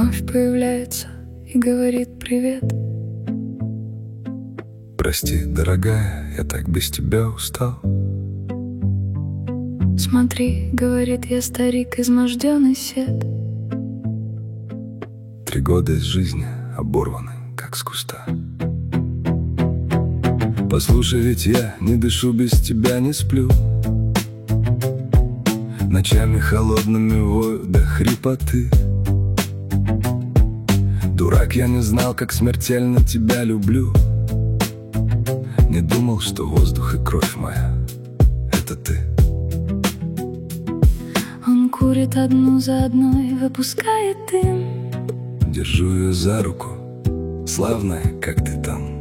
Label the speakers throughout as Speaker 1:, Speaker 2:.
Speaker 1: вновь появляется и говорит привет.
Speaker 2: Прости, дорогая, я так без тебя устал.
Speaker 1: Смотри, говорит, я старик, изможденный сед.
Speaker 2: 3 года из жизни оборваны, как с куста. Послушай, ведь я не дышу, без тебя не сплю. Ночами холодными вою до хрипоты. Дурак, я не знал, как смертельно тебя люблю. Не думал, что воздух и кровь моя — это ты.
Speaker 1: Он курит одну за одной, выпускает дым.
Speaker 2: Держу ее за руку, славная, как ты там.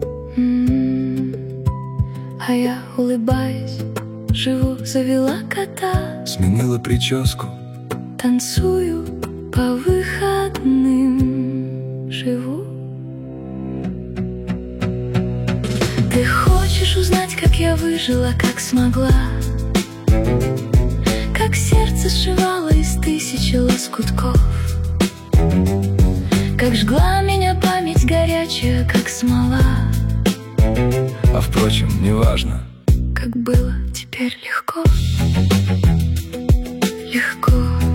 Speaker 1: А я улыбаюсь, живу, завела кота.
Speaker 2: Сменила прическу,
Speaker 1: Танцую по выходным, живу. Ты хочешь узнать, как я выжила, как смогла, как сердце сшивало из 1000 лоскутков, как жгла меня память горячая, как смола.
Speaker 2: а впрочем, неважно.
Speaker 1: Как было теперь легко, легко.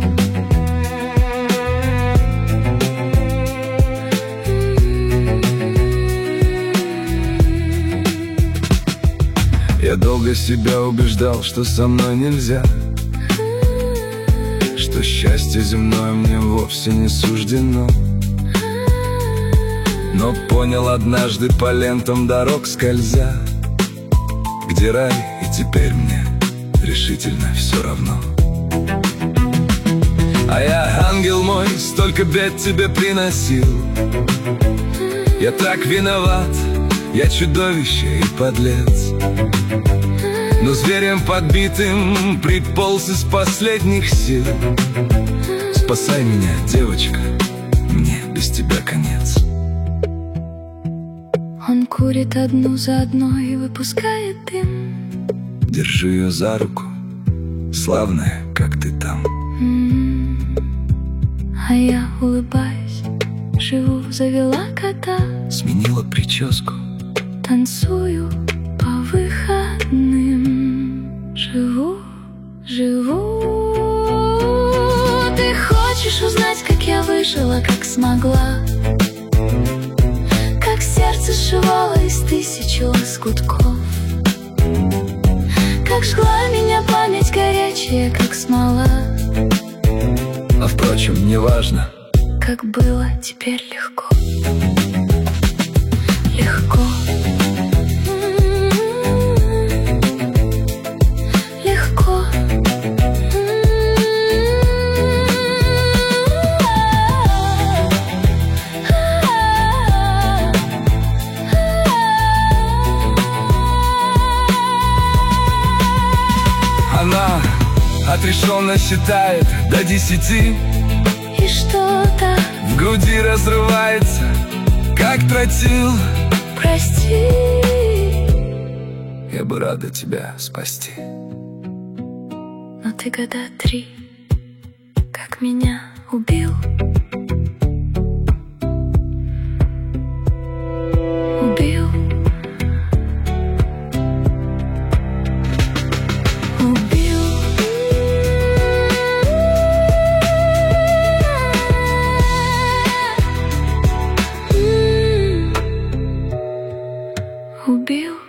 Speaker 2: Я долго себя убеждал, что со мной нельзя, что счастье земное мне вовсе не суждено. Но понял однажды по лентам дорог скользя, где рай, и теперь мне решительно все равно. А я, ангел мой, столько бед тебе приносил. Я так виноват, я чудовище и подлец. Но зверем подбитым приполз из последних сил. Спасай меня, девочка, мне без тебя конец.
Speaker 1: Он курит одну за одной и выпускает дым.
Speaker 2: Держу ее за руку, славная, как ты там.
Speaker 1: А я улыбаюсь, живу, завела кота.
Speaker 2: Сменила прическу,
Speaker 1: Танцую по выходным, живу, живу. Ты хочешь узнать, как я выжила, как смогла, как сердце сшивало из 1000 лоскутков, как жгла меня память горячая, как смола.
Speaker 2: а впрочем, неважно.
Speaker 1: Как было теперь легко, легко. Легко.
Speaker 2: Она отрешенно считает до 10,
Speaker 1: И что-то,
Speaker 2: в груди разрывается, как тротил.
Speaker 1: прости,
Speaker 2: Я бы рада тебя спасти.
Speaker 1: но ты года 3, как меня убил. Убил. Убил. Убил.